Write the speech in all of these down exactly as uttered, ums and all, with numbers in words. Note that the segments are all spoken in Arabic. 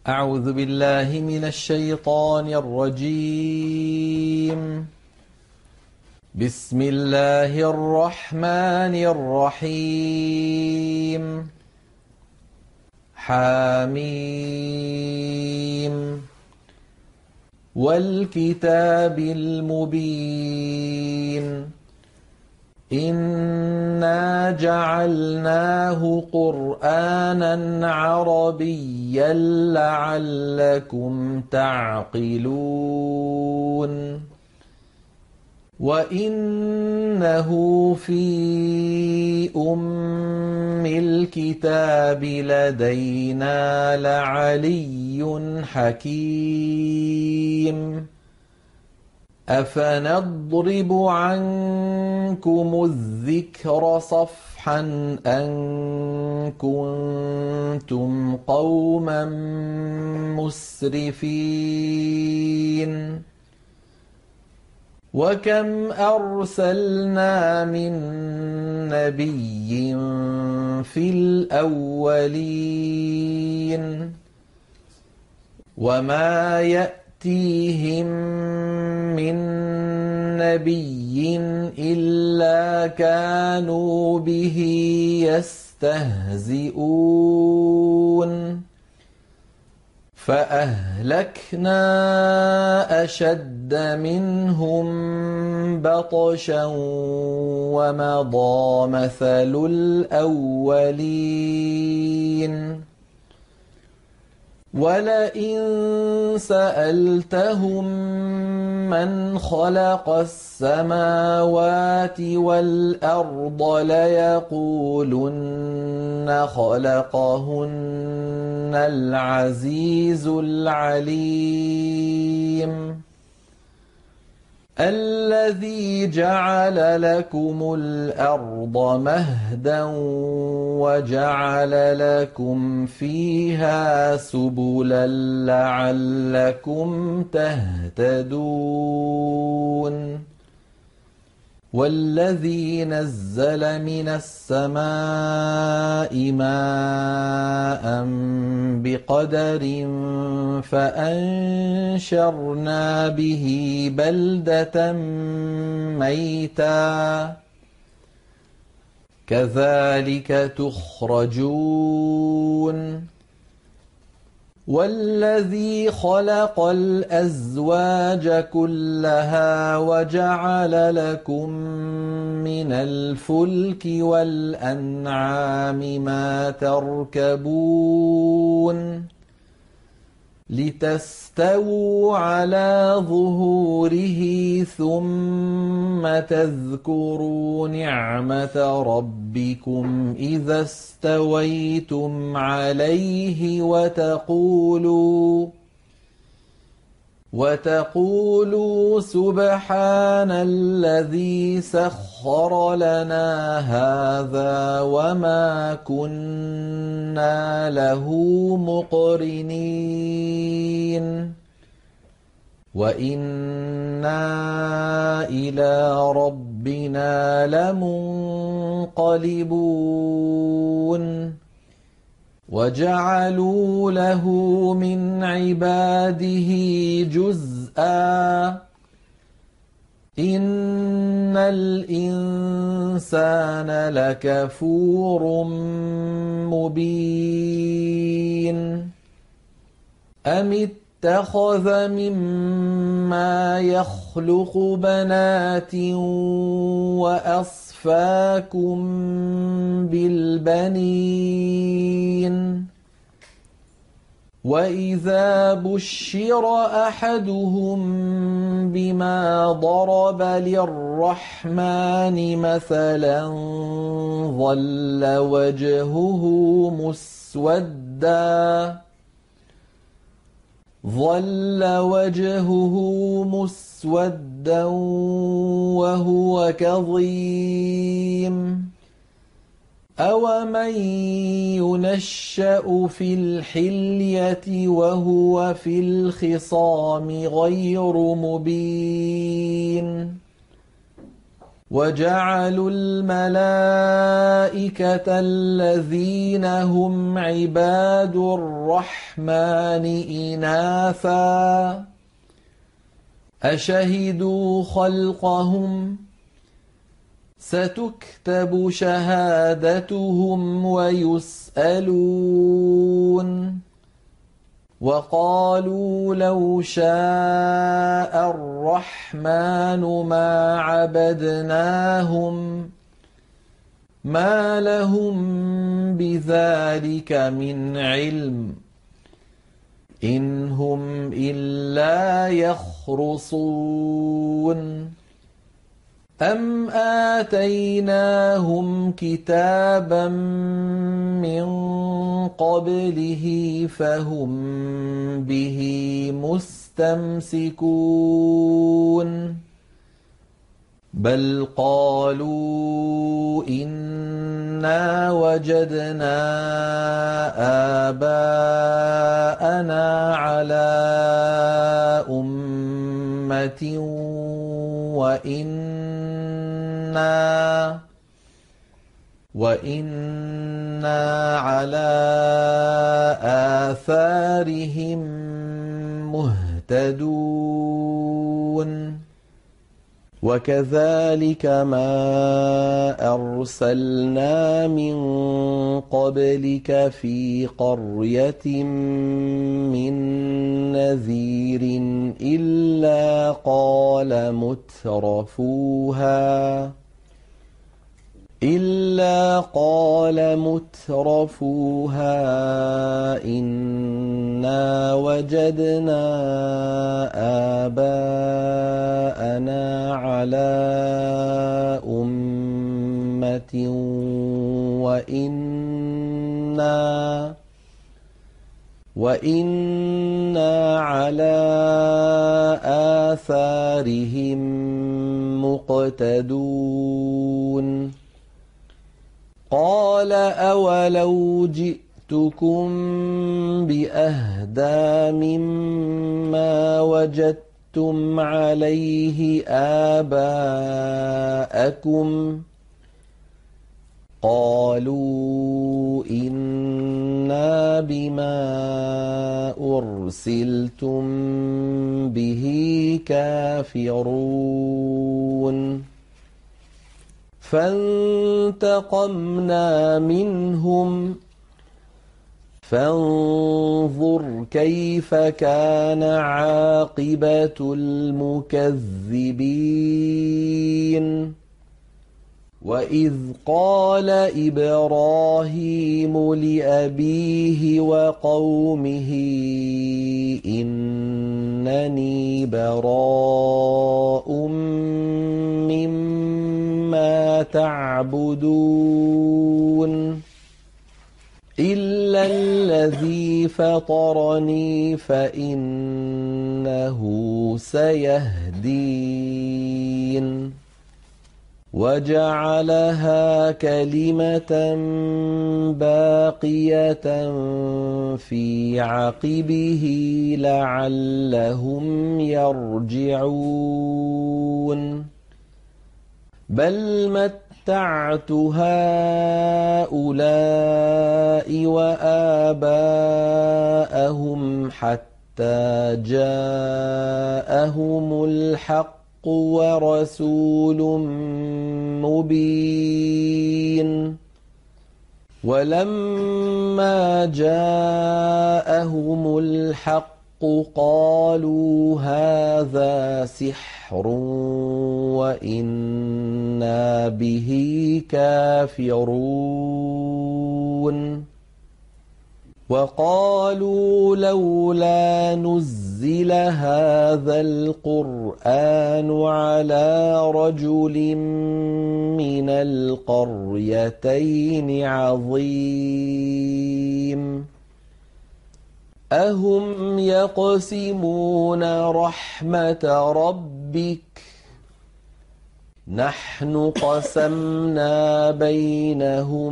أعوذ بالله من الشيطان الرجيم. بسم الله الرحمن الرحيم. حميم والكتاب المبين إنا جعلناه قرآنا عربيا لعلكم تعقلون وإنه في أم الكتاب لدينا لعلي حكيم أفنضرب عنكم الذكر صفحا أن كنتم قوما مسرفين وكم أرسلنا من نبي في الأولين وما يأتيهم من نبي إلا كانوا به يستهزئون فأهلكنا أشد منهم بطشا ومضى مثل الأولين ولئن سألتهم من خلق السماوات والأرض ليقولن خلقهن العزيز العليم الذي جعل لكم الأرض مهدا وجعل لكم فيها سبلا لعلكم تهتدون والذي نزل من السماء ماء بقدر فأنشرنا به بلدة ميتا كذلك تخرجون والذي خلق الأزواج كلها وجعل لكم من الفلك والأنعام ما تركبون لتستووا على ظهوره ثم تذكروا نعمة ربكم إذا استويتم عليه وتقولوا وتقولوا سبحان الذي سخر لنا هذا وما كنا له مقرنين وإنا إلى ربنا لمنقلبون وجعلوا له من عباده جزءا إن الإنسان لكفور مبين أم اتخذ مما يخلق بنات وأصفاكم بالبنين وإذا بشر أحدهم بما ضرب للرحمن مثلا ظل وجهه مسودا ظل وجهه مسودا وهو كظيم أومن ينشأ في الحلية وهو في الخصام غير مبين وجعلوا الملائكة الذين هم عباد الرحمن إناثا أشهدوا خلقهم ستكتب شهادتهم ويسألون وقالوا لو شاء الرحمن ما عبدناهم ما لهم بذلك من علم إن هم إلا يخرصون أم آتيناهم كتابا من قبله فهم به مستمسكون بل قالوا إنا وجدنا آباءنا على أمة وإنا وإنا على آثارهم مهتدون وكذلك ما أرسلنا من قبلك في قرية من نذير إلا قال مترفوها إلا قال مترفوها إنا وجدنا آباءنا على أمة وإنا وإنا على آثارهم مقتدون قال أولو جئتكم بأهدى مما وجدتم عليه آباءكم قالوا إنا بما أرسلتم به كافرون فانتقمنا منهم فانظر كيف كان عاقبة المكذبين وإذ قال إبراهيم لأبيه وقومه إنني براء مما تعبدون إلا الذي فطرني فإنه سيهدين وجعلها كلمة باقية في عقبه لعلهم يرجعون بل متعت هؤلاء وآباءهم حتى جاءهم الحق ورسول مبين ولما جاءهم الحق قالوا هذا سحر وإنا به كافرون وقالوا لولا نزل هذا القرآن على رجل من القريتين عظيم أهم يقسمون رحمة ربك نحن قسمنا بينهم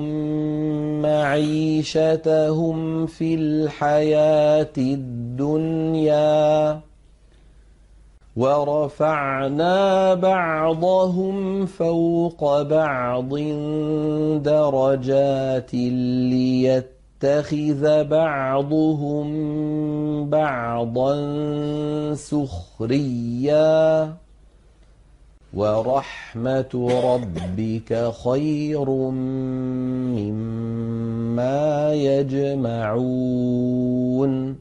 معيشتهم في الحياة الدنيا ورفعنا بعضهم فوق بعض درجات ليتخذ بعضهم بعضا سخريا ورحمة ربك خير مما يجمعون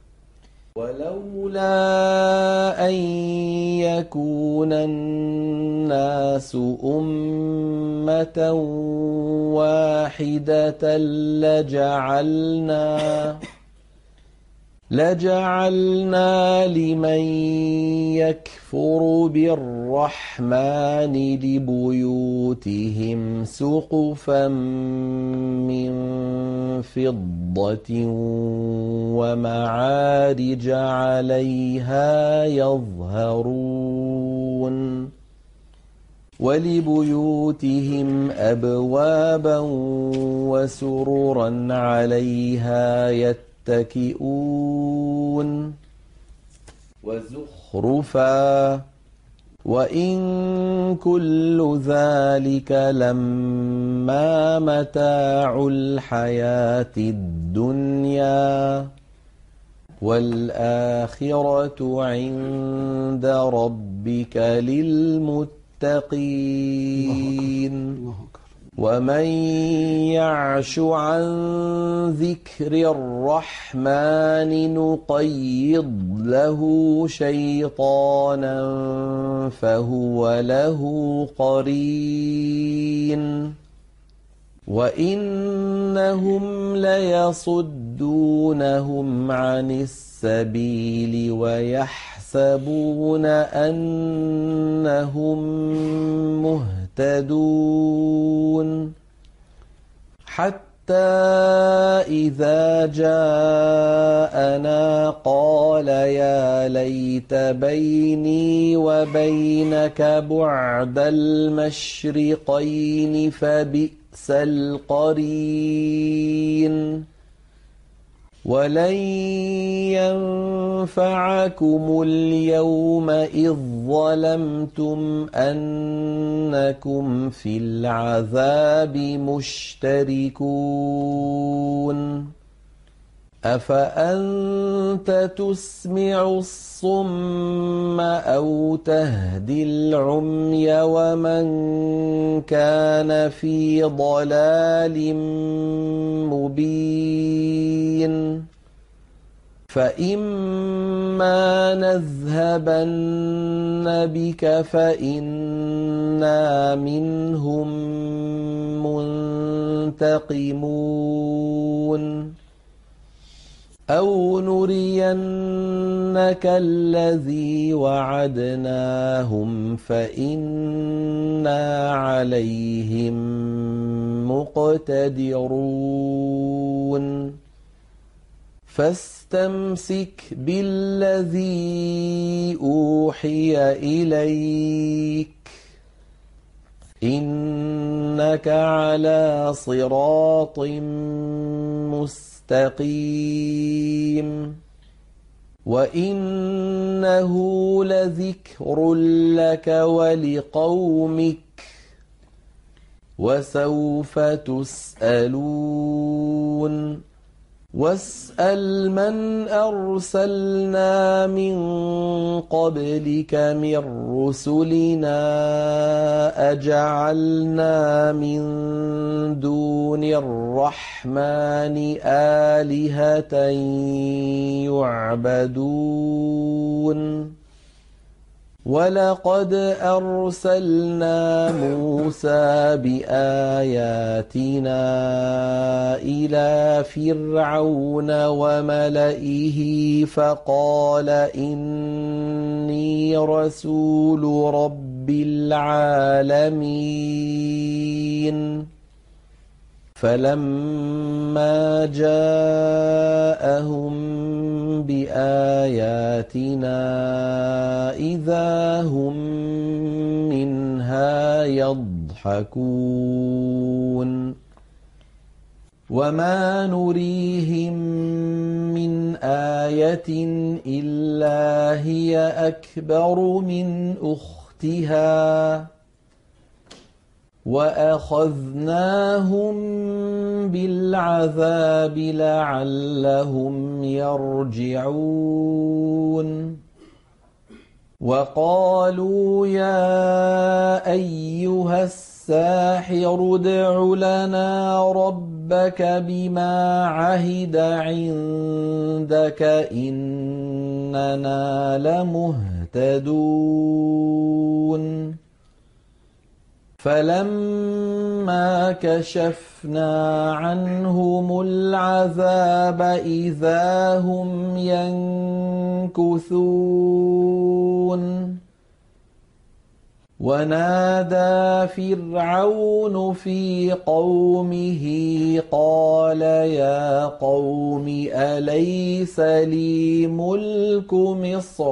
ولولا أن يكون الناس أمة واحدة لجعلنا لجعلنا لمن يكفر بالرحمن لبيوتهم سقفا من فضة ومعارج عليها يظهرون ولبيوتهم أبوابا وسررا عليها يتقون يتكئون وزخرفا وإن كل ذلك لما متاع الحياة الدنيا والآخرة عند ربك للمتقين ومن يعش عن ذكر الرحمن نقيض له شيطانا فهو له قرين وإنهم ليصدونهم عن السبيل ويحسبون أنهم مهتدون حتى إذا جاءنا قال يا ليت بيني وبينك بعد المشرقين فبئس القرين ولن ينفعكم اليوم إذ ظلمتم أنكم في العذاب مشتركون أفأنت تسمع الصم أو تهدي العمي ومن كان في ضلال مبين فإما نذهبن بك فإنا منهم منتقمون أو نرينك الذي وعدناهم فإنا عليهم مقتدرون فاستمسك بالذي أوحي إليك إنك على صراط مستقيم وإنه لذكر لك ولقومك وسوف تسألون واسأل من أرسلنا من قبلك من رسلنا أجعلنا من دون الرحمن آلهة يعبدون ولقد أرسلنا موسى بآياتنا إلى فرعون وملئه فقال إني رسول رب العالمين فلما جاءهم بآياتنا إذا هم منها يضحكون وما نريهم من آية إلا هي أكبر من أختها وأخذناهم بالعذاب لعلهم يرجعون وقالوا يا أيها الساحر ادع لنا ربك بما عهد عندك إننا لمهتدون فلما كشفنا عنهم العذاب إذا هم ينكثون ونادى فرعون في قومه قال يا قوم أليس لي ملك مصر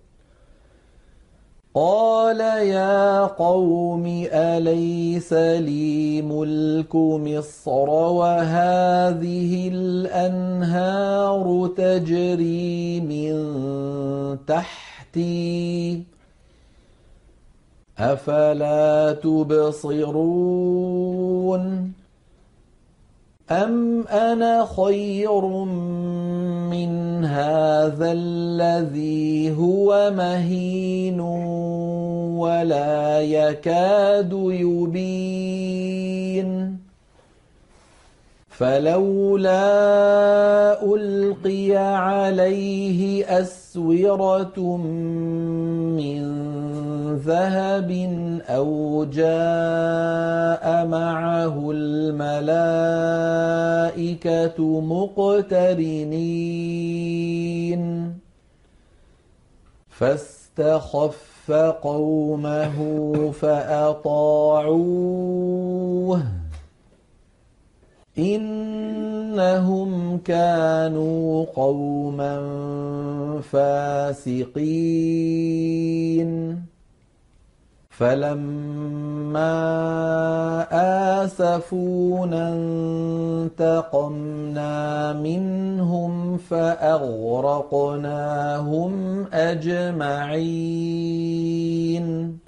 قال يا قوم أليس لي ملك مصر وهذه الأنهار تجري من تحتي أفلا تبصرون أم أنا خير من هذا الذي هو مهين ولا يكاد يبين فلولا ألقي عليه أسورة من ذهب أو جاء معه الملائكة مقترنين فاستخف قومه فأطاعوه إنهم كانوا قوما فاسقين فلما آسفونا انتقمنا منهم فأغرقناهم أجمعين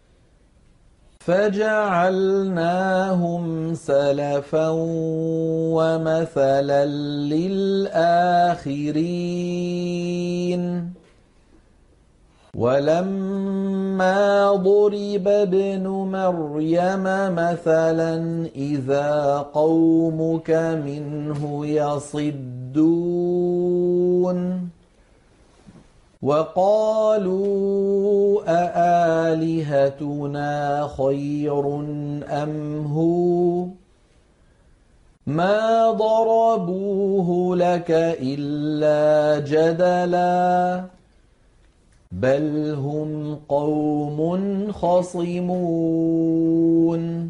فجعلناهم سلفا ومثلا للآخرين ولما ضرب ابن مريم مثلا إذا قومك منه يصدون وقالوا أآلهتنا خير أم هو ما ضربوه لك إلا جدلا بل هم قوم خصمون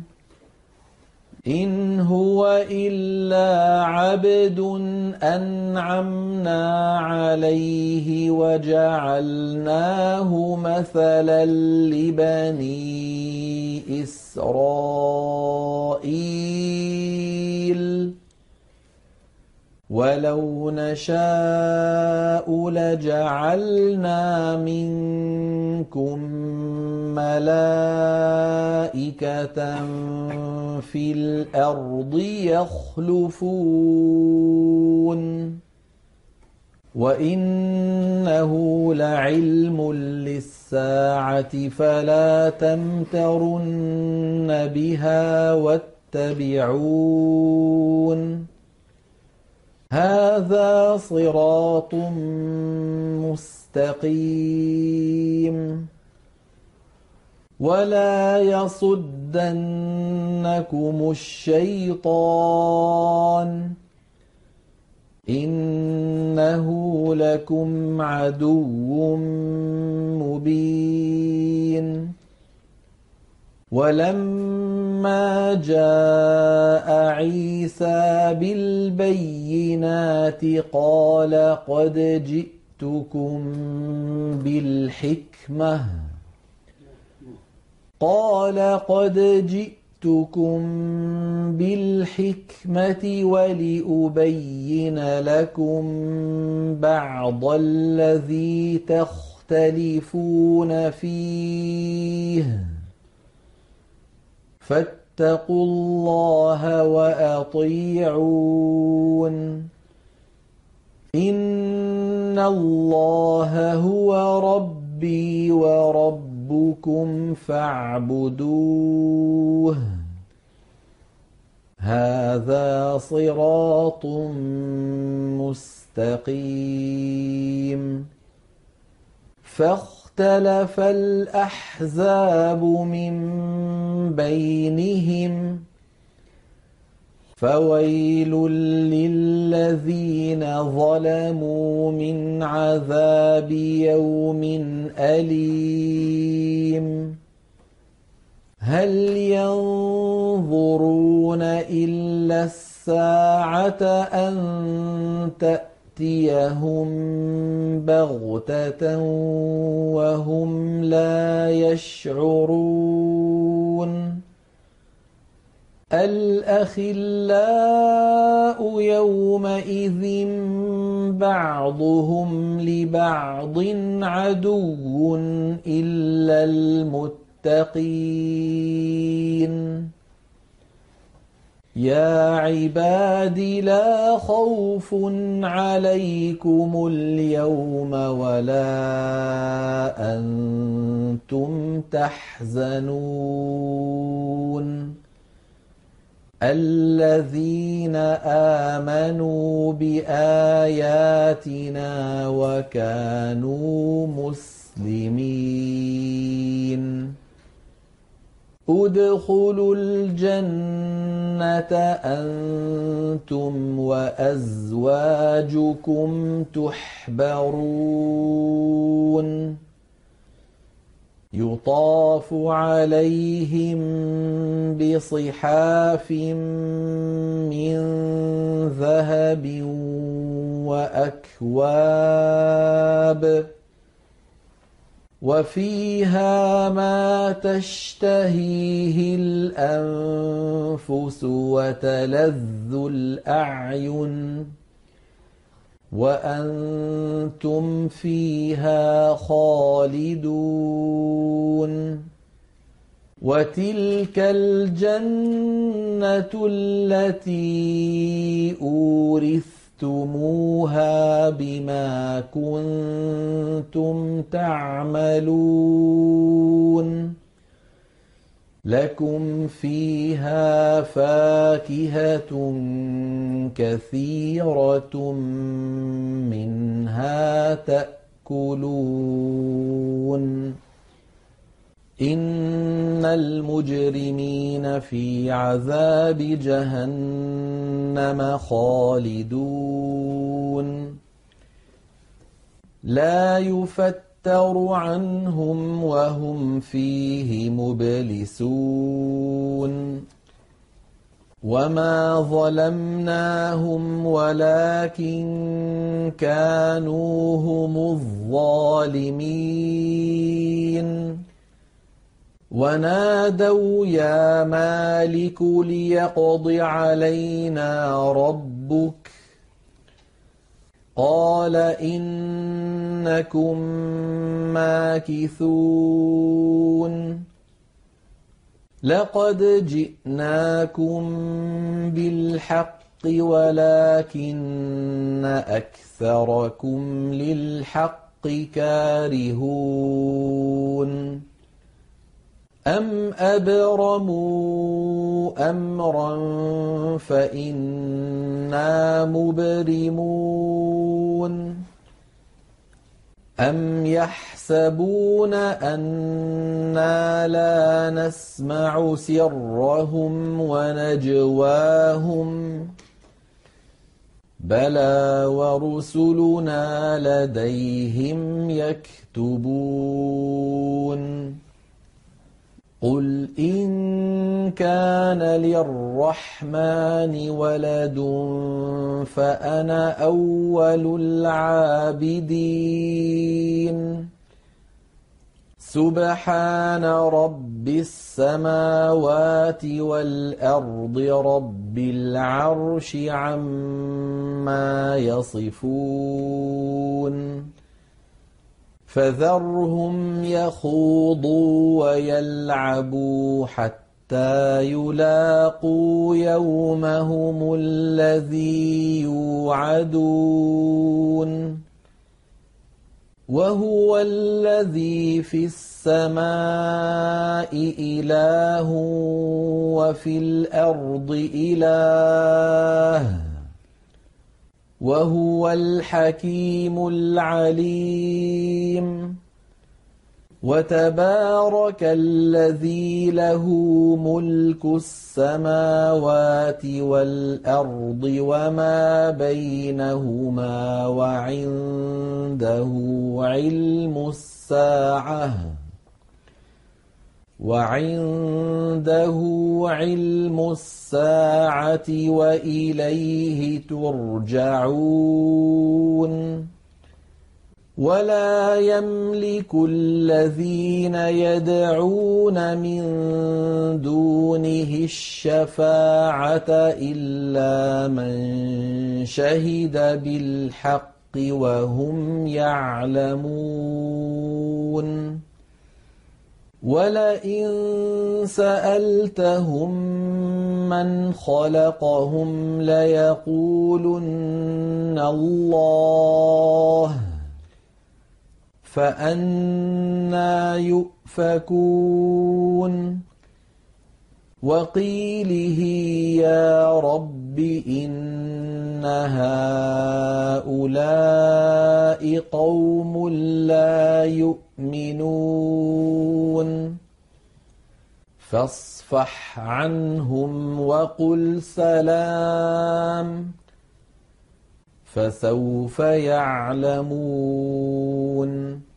إن هو إلا عبد أنعمنا عليه وجعلناه مثلا لبني إسرائيل ولو نشاء لجعلنا منكم ملائكة في الأرض يخلفون وإنه لعلم للساعة فلا تمترن بها واتبعون هذا صراط مستقيم ولا يصدنكم الشيطان إنه لكم عدو مبين ولما جاء عيسى بالبينات قال قد جئتكم بالحكمة قال قد جئتكم بالحكمة ولأبين لكم بعض الذي تختلفون فيه فاتقوا الله وأطيعون إن الله هو ربي وربكم فاعبدوه هذا صراط مستقيم فاختلف الأحزاب من بينهم فويل للذين ظلموا من عذاب يوم أليم هل ينظرون إلا الساعة أن تأتيهم بغتة وهم لا يشعرون الأخلاء يومئذ بعضهم لبعض عدو إلا المتقين يا عباد لا خوف عليكم اليوم ولا أنتم تحزنون الذين آمنوا بآياتنا وكانوا مسلمين ادخلوا الجنة أنتم وأزواجكم تحبرون يطاف عليهم بصحاف من ذهب وأكواب وفيها ما تشتهيه الأنفس وتلذ الأعين وأنتم فيها خالدون وتلك الجنة التي أورثتموها بما كنتم تعملون لكم فيها فاكهة كثيرة منها تأكلون إن المجرمين في عذاب جهنم خالدون لا يفتر عنهم وهم فيه مبلسون وما ظلمناهم ولكن كانوا هم الظالمين ونادوا يا مالك ليقض علينا ربك قال إنكم ماكثون لقد جئناكم بالحق ولكن أكثركم للحق كارهون أم أبرموا أمرا فإنا مبرمون أم يحسبون أنا لا نسمع سرهم ونجواهم بلى ورسلنا لديهم يكتبون قل إن كان للرحمن ولد فأنا أول العابدين سبحان رب السماوات والأرض رب العرش عما يصفون فذرهم يخوضوا ويلعبوا حتى يلاقوا يومهم الذي يوعدون وهو الذي في السماء إله وفي الأرض إله وهو الحكيم العليم وتبارك الذي له ملك السماوات والأرض وما بينهما وعنده علم الساعة وعنده علم الساعة وإليه ترجعون ولا يملك الذين يدعون من دونه الشفاعة إلا من شهد بالحق وهم يعلمون ولئن سألتهم من خلقهم ليقولن الله فأنى يؤفكون وقيله يا رب إن هؤلاء قوم لا يؤمنون فاصفح عنهم وقل سلام فسوف يعلمون